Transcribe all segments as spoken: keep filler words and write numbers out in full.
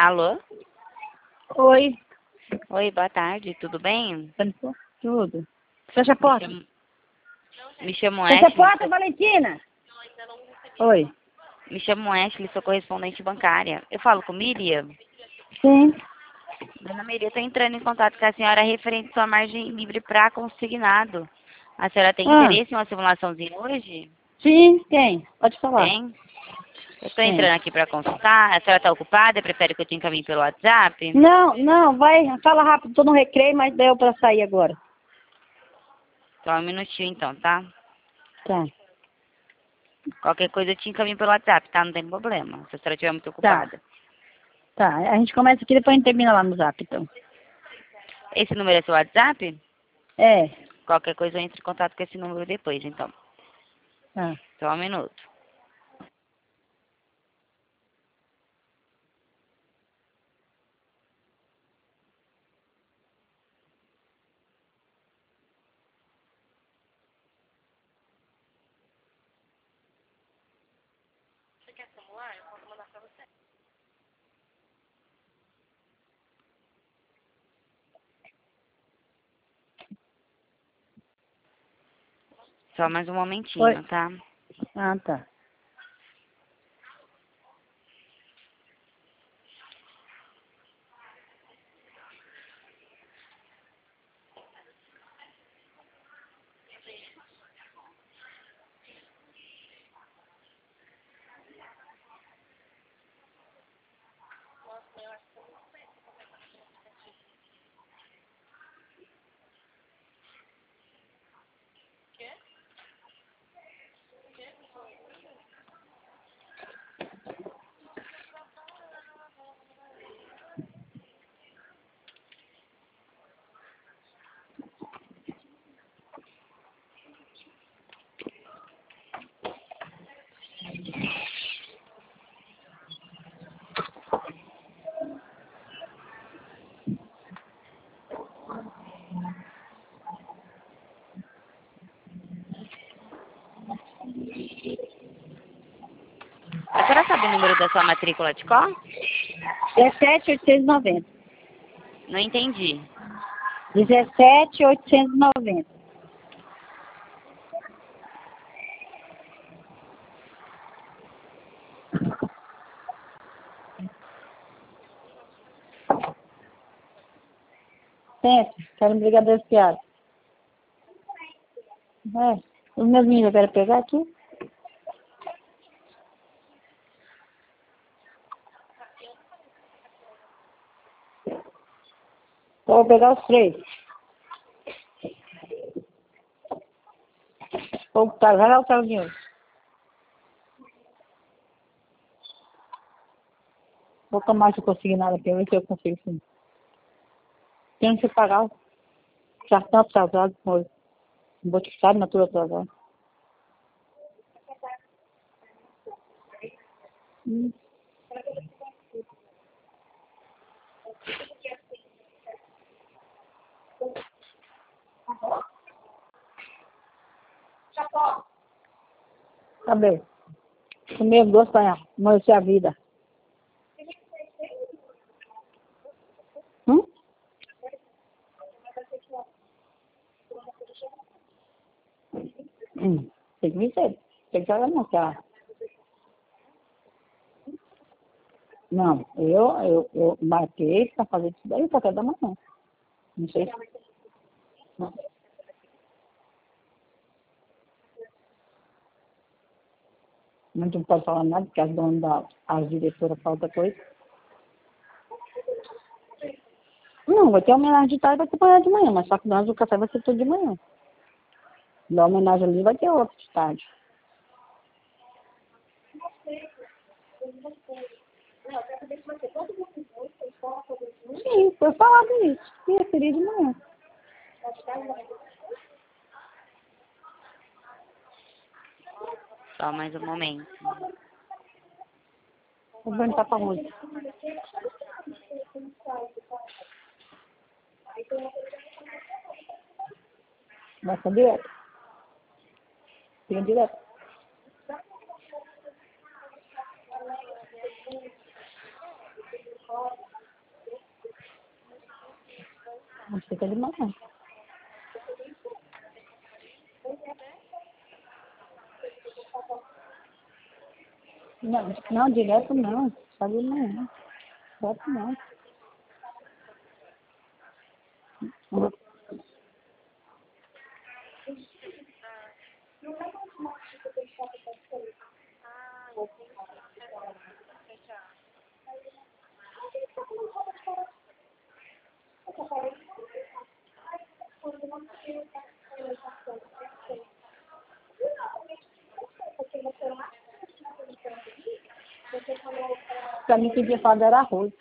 Alô? Oi. Oi, boa tarde, tudo bem? Tudo. Fecha a Me porta. chamo, me chamo Fecha a Ashley, porta, sou, Valentina. Oi. me chamo Ashley, sou correspondente bancária. Eu falo com Miriam? Sim. Dona Miriam, estou entrando em contato com a senhora referente à sua margem livre para consignado. A senhora tem Ah, interesse em uma simulaçãozinha hoje? sim, tem. Pode falar. Tem? Eu estou Tem. entrando aqui para consultar. A senhora está ocupada? Prefere que eu te encaminhe pelo WhatsApp? Não, não, vai. Fala rápido. Tô no recreio, mas deu pra sair agora. Só um minutinho então, tá? Tá. Qualquer coisa eu te encaminho pelo WhatsApp, tá? Não tem problema. Se a senhora estiver muito Tá. ocupada. Tá. A gente começa aqui, depois a gente termina lá no zap, então. Esse número é seu WhatsApp? É. Qualquer coisa eu entro em contato com esse número depois, então. Tá. Só um minuto. Só mais um Oi. momentinho, tá? Ah, tá. A senhora sabe o número da sua matrícula de cor? dezessete, oitocentos e noventa. Não entendi. dezessete, oitocentos e noventa. Senta. Quero um brigadeiro fiado. É. Os meus meninos eu quero pegar aqui. Vou pegar os três. Vou botar, vai lá o tal dinheiro. Vou tomar se eu conseguir nada aqui, ver se eu consigo sim. Tenho que pagar. Já estão atrasados, pois. Não vou te sabe, mas tudo atrasado. Hum. Tá bem. Comer doce para amanhecer a vida. Hum? Hum. Tem que me ser. Tem que jogar não, cara. Não, eu, eu, eu marquei para fazer isso daí para cada manhã. Não sei se... Não. Não pode falar nada, porque as donas da, as diretoras falam outra coisa. Não, vai ter homenagem de tarde, vai ter homenagem de manhã, mas só que nós o café vai ser tudo de manhã. Da homenagem ali vai ter outro de tarde. Sim, foi falado isso. Sim, seria de manhã. Só mais um momento. Vou perguntar pra onde. Vai ser direto. Fica direto. até de manhã. Não, não, direto não. Só de manhã. Direto não. Uhum. Pra mim, que tinha falado era arroz.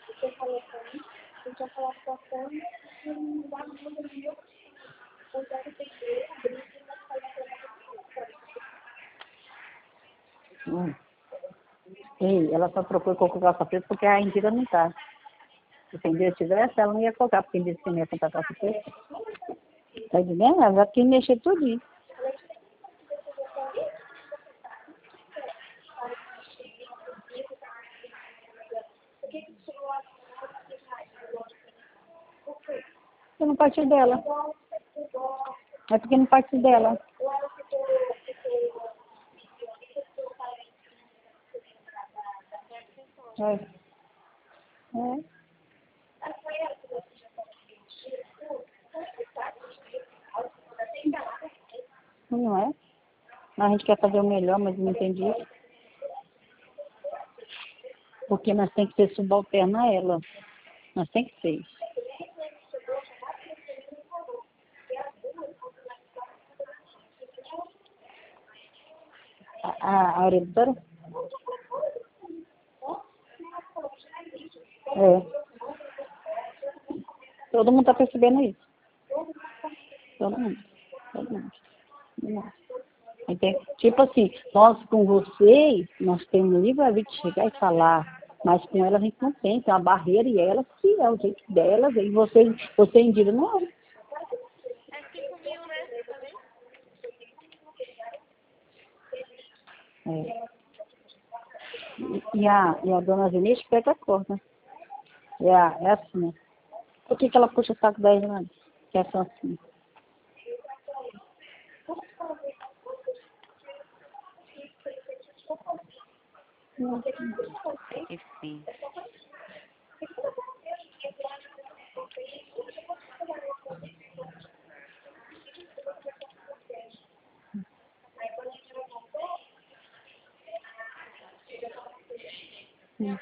Hum. Ei, ela só procura colocar café porque a Indira não tá. Se a Indira tivesse, ela não ia colocar, porque a Indira não ia comprar café. Tá entendendo? Ela vai ter que mexer tudinho. Eu não partiu dela. É porque não partiu dela. É. É. Não é? A gente quer fazer o melhor, mas não entende isso. Porque nós temos que ser subalterna a ela. Nós temos que ser isso. A, a, a orientadora? É. Todo mundo está percebendo isso. Todo mundo. Todo mundo. Todo mundo. Então, tipo assim, nós com vocês, nós temos livre a de chegar e falar, mas com ela a gente não tem, tem uma barreira e ela que é o jeito delas, e você, você indira não é. É. E, e, a, e a dona Zenite pega a cor, né? É, a, é assim, né? Por que, que ela puxa o saco da irmã? Que é só assim. Enfim. Hum.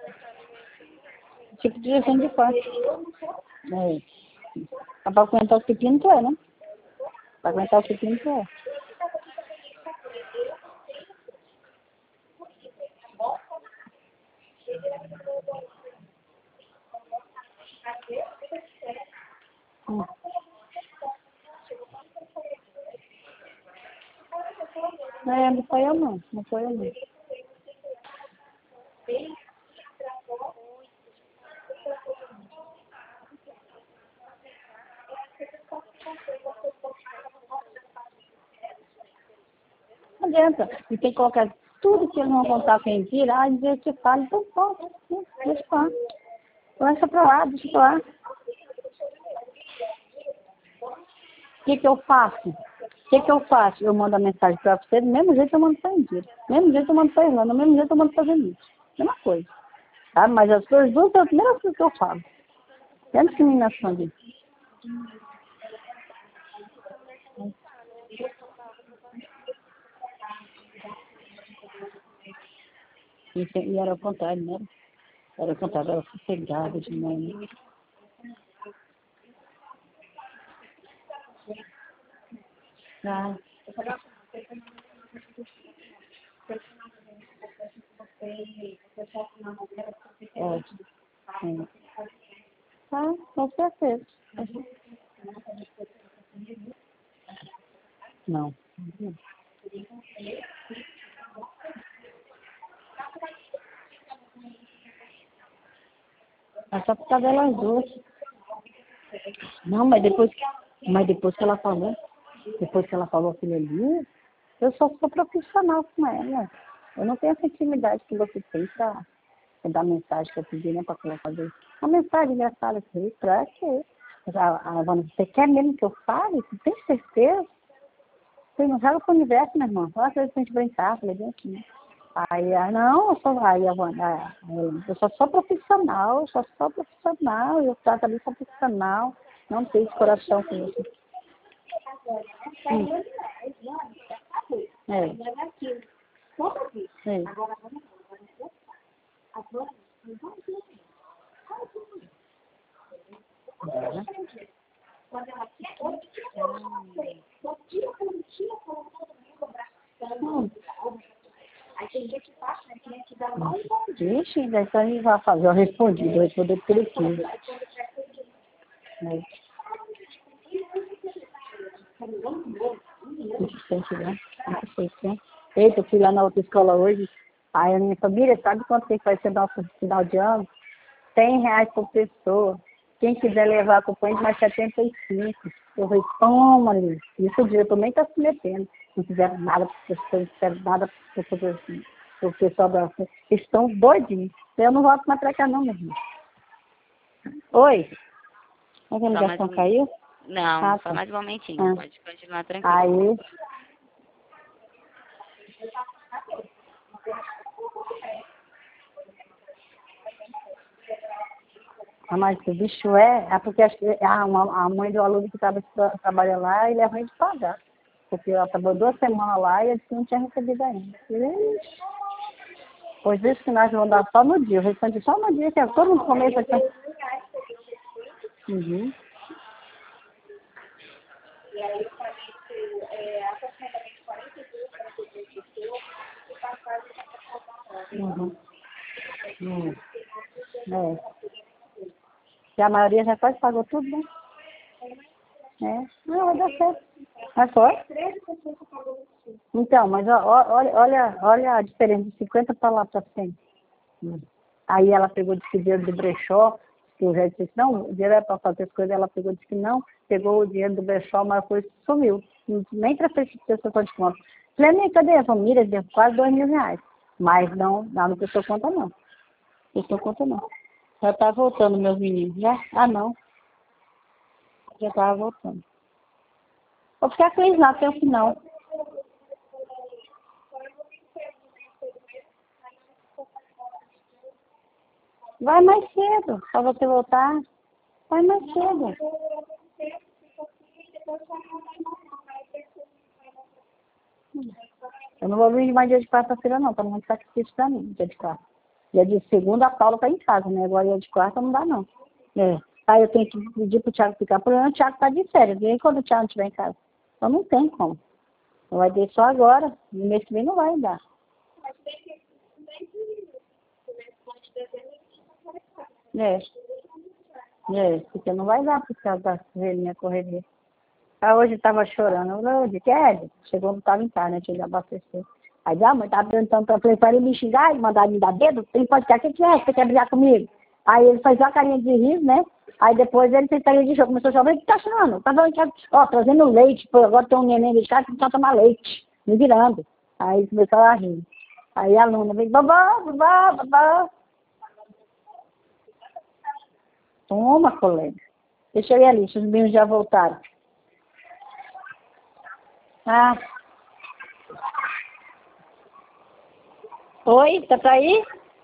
Tipo de direção de quarto. É. Pra aguentar o pepino tu é, né? Pra aguentar o pepino tu é. Hum. É, não foi eu não. Não foi eu não. Não adianta. E tem que colocar tudo que eles vão contar pra gente tirar e dizer que fala, então pode. Deixa pra lá. Deixa pra lá, deixa pra lá. O que que eu faço? O que que eu faço? Eu mando a mensagem pra você, do mesmo jeito eu mando pra Indira. Do mesmo jeito eu mando pra Irlanda, do mesmo jeito eu mando pra Zenite. Mesma coisa. Tá? Mas as coisas duas são a primeira coisa que eu falo. Tem discriminação disso. E, e era o contrário, né? Era o contrário, era sossegada de manhã. Ah, é. É. Ah, com certeza. Não. É só por causa delas duas. Não, mas depois, mas depois que ela falou, depois que ela falou aquilo ali, eu só sou profissional com ela. Eu não tenho essa intimidade que você tem pra, pra dar mensagem que eu pedi, né, pra colocar dele. Uma mensagem engraçada que eu pra quê? A, a Vanessa, você quer mesmo que eu fale? Você tem certeza? Você não joga pro universo, meu irmão. Só às vezes a gente brincar, falei bem assim. Aí, ah, não, eu sou, aí a Vanessa, eu só sou profissional, eu só sou profissional, eu trato ali sou profissional, não tenho esse coração com isso. Hum. É. É. Hum. Ixi, daí só a gente vai fazer. Eu respondi, eu respondi por aqui. Eita, eu fui lá na outra escola hoje. Aí a minha família, sabe quanto que vai ser nosso final de ano? cem reais por pessoa. Quem quiser levar acompanhante, mais setenta e cinco. Eu falei, toma ali. Isso o dia também está se metendo. Não fizeram nada para as pessoas, não fizeram nada para o pessoal da. Eles estão doidinhos. Eu não volto mais para cá, não, meu irmão. Oi? Mas a ligação um... caiu? Não, ah, só tá. Mais um momentinho. Ah. Pode continuar tranquilo. Aí. Ah, mas o bicho é, é porque a, a mãe do aluno que estava trabalhando lá, ele é ruim de pagar. Porque ela trabalhou duas semanas lá e ele não tinha recebido ainda. Ixi. Pois isso que nós vamos dar só no dia, o restante só no dia, que é todo no começo aqui. Uhum. E aí eu falei que é aproximadamente quarenta e duas para fazer pessoas e passar de Uhum. Uhum. É. E a maioria já quase pagou tudo, né? É. Não, vai dar certo. Mas foi? Então, mas ó, olha, olha, olha a diferença de cinquenta para lá para cem. Hum. Aí ela pegou de dinheiro do brechó, que o jeito disse, não, o dinheiro é para fazer as coisas, ela pegou disse que não, pegou o dinheiro do brechó, mas a coisa sumiu. Nem para fechar de conta. Falei, cadê a família? Deu quase dois mil reais. Mas não, não, não prestou conta não. Prestou conta não. Já tá voltando, meus meninos, já? Ah, não. Já tava voltando. Vou ficar com eles lá até o final. Vai mais cedo, pra você voltar. Vai mais cedo. Eu não vou vir mais dia de quarta-feira não, tá muito sacrifício pra mim, dia de quarta. Dia de segunda a Paula tá em casa, né? Agora dia de quarta não dá não. É. Aí eu tenho que pedir pro Thiago ficar por aí, o Thiago tá de férias. E aí quando o Thiago não estiver em casa? Então não tem como. Não vai ter só agora. No mês que vem não vai dar. É. É, porque não vai dar por causa da velhinha correria. Ah, hoje tava chorando. Eu falei, Kelly, chegou, não estava em casa, né? Tinha de abastecer. Aí a mãe tava perguntando pra ele, para ele me xingar e mandar me dar dedo. Ele pode ficar, o que que é? Você quer brigar comigo? Aí ele faz uma carinha de riso, né? Aí depois ele fez carinha de jogo. Começou a chorar. O que tá chorando? Tá falando que, ó, trazendo leite. Pô, agora tem um neném de casa que precisa tomar leite. Me virando. Aí começou a rir. Aí a aluna veio, babá, babá, babá. Toma, colega. Deixa eu ir ali, os meninos já voltaram. Ah. Oi, tá pra aí?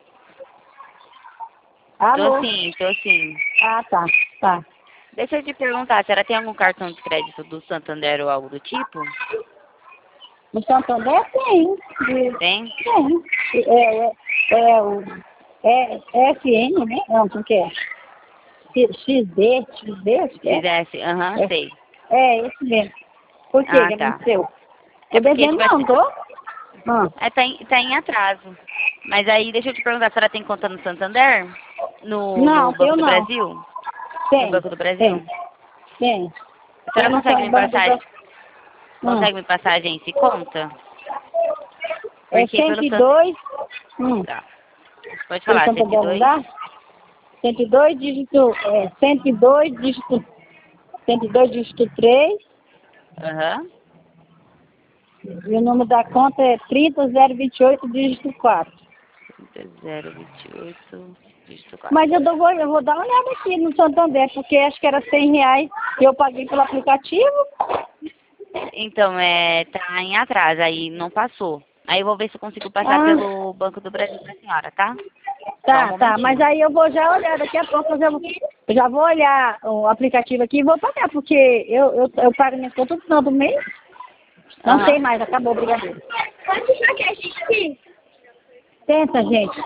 Alô? Tô sim, tô sim. Ah, tá, tá. Deixa eu te perguntar, a senhora tem algum cartão de crédito do Santander ou algo do tipo? No Santander tem. Tem? Tem. É, é, é o é, F N, né? Não, como que é? X D, X D, acho que é. X S, aham, uhum, é. sei. É, esse mesmo. Por que ah, que tá. aconteceu? É Tô devendo não, tô? Ah. É, tá, em, tá em atraso. Mas aí, deixa eu te perguntar, a senhora tem conta no Santander? No, não, no Banco do não. Brasil? Tem. No Banco do Brasil? Tem. Tem. A senhora tem consegue me passar... Do... Consegue hum. me passar a agência e conta? Porque é cento e dois... Pelo... Hum. Tá. Pode falar, cento e dois... cento e dois, dígito... É, cento e dois, dígito... cento e dois, dígito três. Aham. Uhum. E o número da conta é trinta zero vinte e oito, dígito quatro. zero vinte e oito, dígito quatro. Mas eu, dou, vou, eu vou dar uma olhada aqui no Santander, porque acho que era cem reais que eu paguei pelo aplicativo. Então, é, tá em atraso, aí não passou. Aí eu vou ver se eu consigo passar Ah. pelo Banco do Brasil pra senhora, tá? Só Tá, um tá, momentinho. mas aí eu vou já olhar, daqui a pouco eu já, vou- eu já vou olhar o aplicativo aqui e vou pagar, porque eu, eu, eu pago minhas contas no final do mês. Não Aham. tem mais, acabou o brigadeiro. Tenta, gente.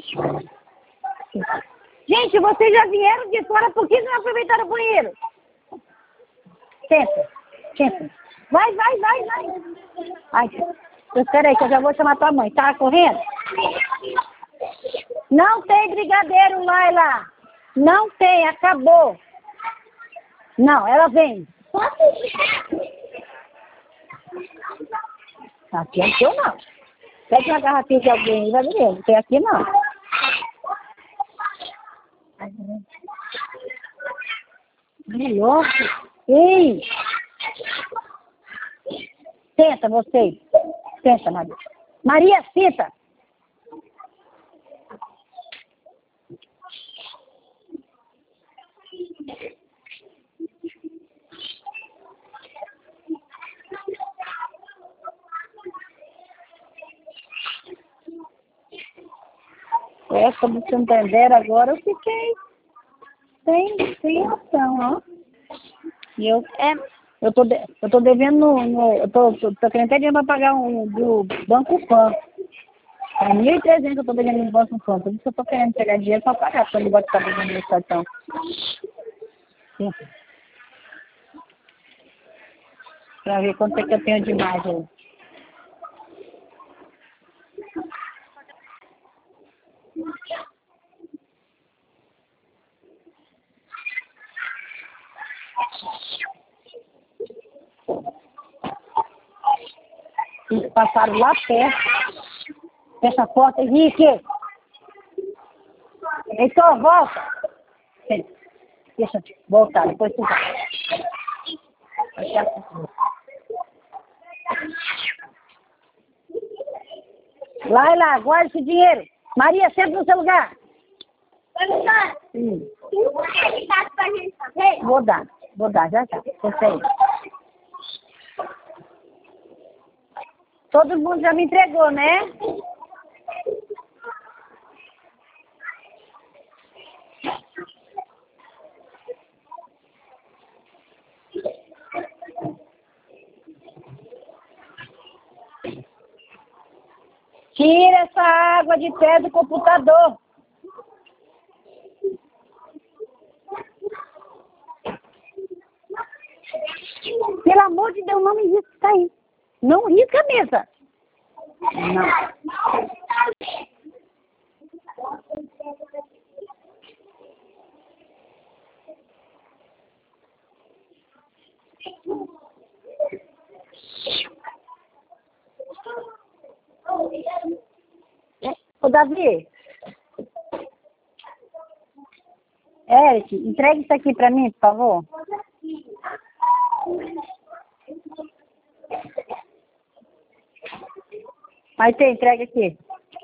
Gente, vocês já vieram de fora, por que não aproveitaram o banheiro? Tenta, tenta. Vai, vai, vai, vai. Ai, espera aí que eu já vou chamar tua mãe. Tá correndo? Não tem brigadeiro, Laila. Não tem, acabou. Não, ela vem. Aqui é eu não. Pega uma garrafinha de alguém e vai ver. Não tem aqui não. Melhor. Ei! Senta você. Senta, Maria. Maria, senta. Essa do Santander agora eu fiquei sem, sem ação, ó. E eu, É, eu, tô, de, eu tô devendo no, no eu tô, tô, tô querendo até dinheiro para pagar um do Banco Pan. É mil e trezentos que eu tô devendo no Banco Pan. Por isso que eu tô querendo pegar dinheiro para pagar, porque eu não gosto de estar devendo no cartão. Sim. Pra ver quanto é que eu tenho de mais aí. Eles passaram lá perto. Fecha a porta, Henrique. Heitor, volta. Deixa eu voltar, depois tu vai. Lá e lá, guarda esse dinheiro. Maria, senta no seu lugar. Hum. Vou dar, vou dar, já já. Você aí. Todo mundo já me entregou, né? Tira essa água de pé do computador. Pelo amor de Deus, não me risca aí. Não risca a mesa. Não. Ô, Davi. Eric, entrega isso aqui pra mim, por favor. Aí tem, entrega aqui.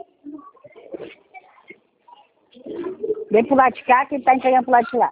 Vem pro lado de cá que ele tá entregando pro lado de lá.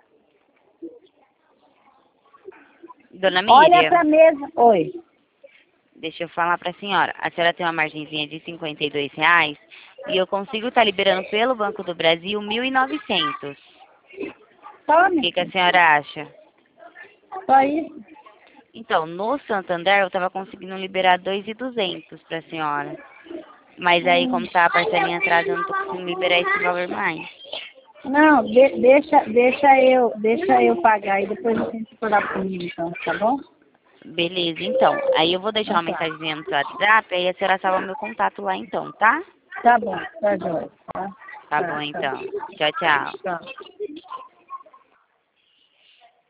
dona Miriam. Olha pra mesa. Oi. Deixa eu falar pra senhora. A senhora tem uma margenzinha de cinquenta e dois reais e eu consigo estar liberando pelo Banco do Brasil mil e novecentos. Só, O que, que a senhora acha? Só isso. Então, no Santander eu estava conseguindo liberar dois mil e duzentos para a senhora. Mas aí, como tá a parcelinha atrás, eu não tô conseguindo liberar esse valor mais. Não, de, deixa, deixa eu, deixa eu pagar e depois a gente falar comigo, então, tá bom? Beleza, então. Aí eu vou deixar uma Então tá. mensagenzinha no seu WhatsApp, aí a senhora salva meu contato lá então, tá? Tá bom, tá jóia. Tá, Tá bom, então. Tchau, tchau. Tchau.